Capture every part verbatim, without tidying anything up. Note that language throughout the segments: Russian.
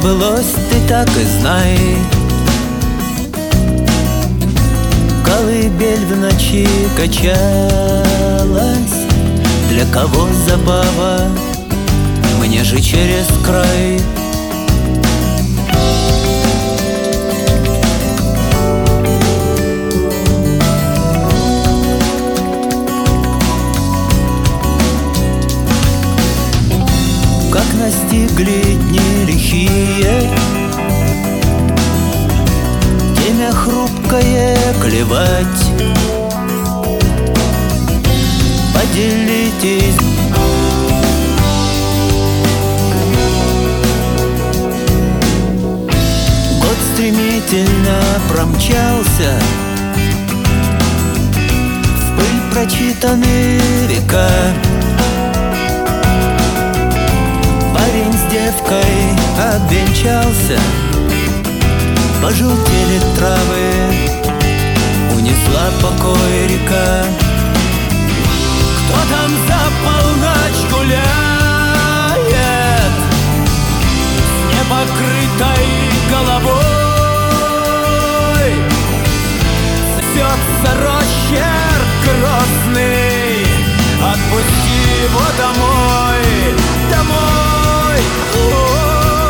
збылось, ты так и знай. Колыбель в ночи качалась, для кого забава, мне же через край. Как настигли дни лихие, темя хрупкое клевать. Поделитесь. Год стремительно промчался, в пыль прочитаны века. Парень с девкой обвенчался, пожелтели травы, унесла покой река. Кто там за полночь гуляет с непокрытой головой? Сосется росчерк грозный, отпусти его домой, домой. Ой.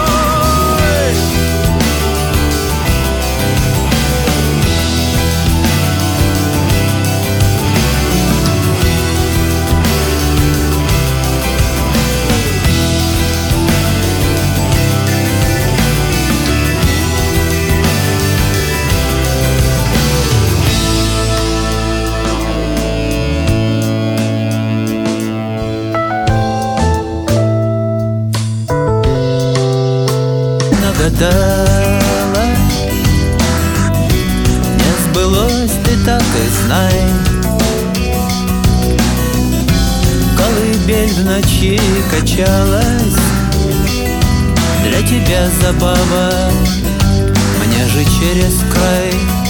Гадала, не сбылось, ты так и знай. Колыбель в ночи качалась, для тебя забава, мне же через край.